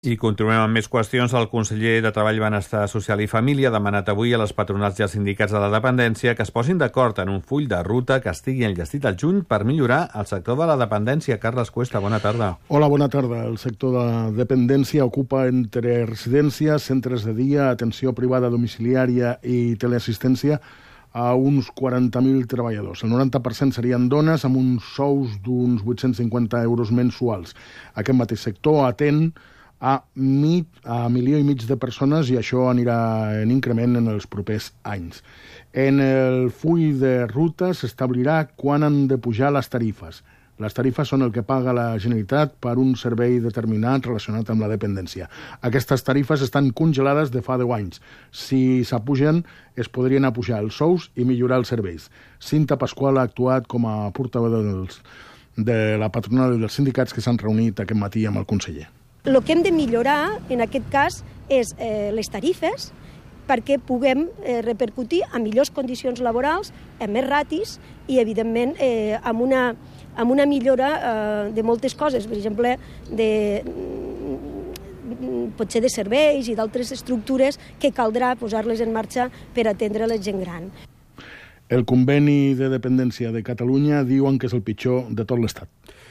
I continuem amb més qüestions. El conseller de Treball, Benestar Social i Família ha demanat avui a les patronals i als sindicats de la dependència que es posin d'acord en un full de ruta que estigui enllestit al juny per millorar el sector de la dependència. Carles Cuesta, bona tarda. Hola, bona tarda. El sector de dependència ocupa entre residències, centres de dia, atenció privada domiciliària i teleassistència a uns 40.000 treballadors. El 90% serien dones amb uns sous d'uns 850 euros mensuals. Aquest mateix sector atén a 1,5 milions de persones i això anirà en increment en els propers anys. En el full de ruta s'establirà quan han de pujar les tarifes. Les tarifes són el que paga la Generalitat per un servei determinat relacionat amb la dependència. Aquestes tarifes estan congelades de fa 10 anys. Si s'apugen, es podrien apujar els sous i millorar els serveis. Cinta Pasqual ha actuat com a portaveu de la patronal i dels sindicats que s'han reunit aquest matí amb el conseller. El que hem de millorar, en aquest cas, és les tarifes perquè puguem repercutir en millors condicions laborals, en més ratis i, evidentment, amb una millora de moltes coses, per exemple, potser de serveis i d'altres estructures que caldrà posar-les en marxa per atendre la gent gran. El conveni de dependència de Catalunya diuen que és el pitjor de tot l'Estat.